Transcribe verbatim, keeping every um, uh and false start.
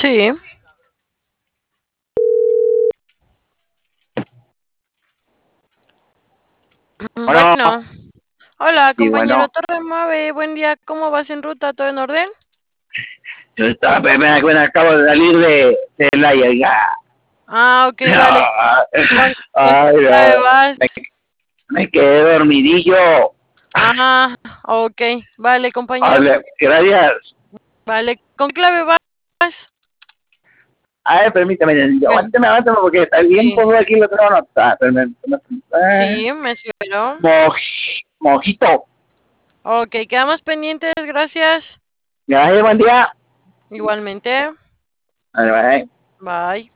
Sí. Bueno, Bueno. Hola, sí, compañero bueno, Torre Mave. Buen día. ¿Cómo vas en ruta? ¿Todo en orden? yo estaba, me, me- me acabo de salir de, de la llegada. Ah, ok, vale. ¿Con, con qué Ay, clave no, vas? me, me quedé dormidillo. Ah, ok. Vale, compañero. Hable, gracias. Vale. ¿Con clave vas? A ver, permítame, Bueno, aguántame, aguántame, porque está el sí. tiempo aquí lo tengo anotado. Permítame, eh, Sí, me espero. moj, mojito. Ok, quedamos pendientes. Gracias. Gracias, buen día. Igualmente. Bye, bye. Bye.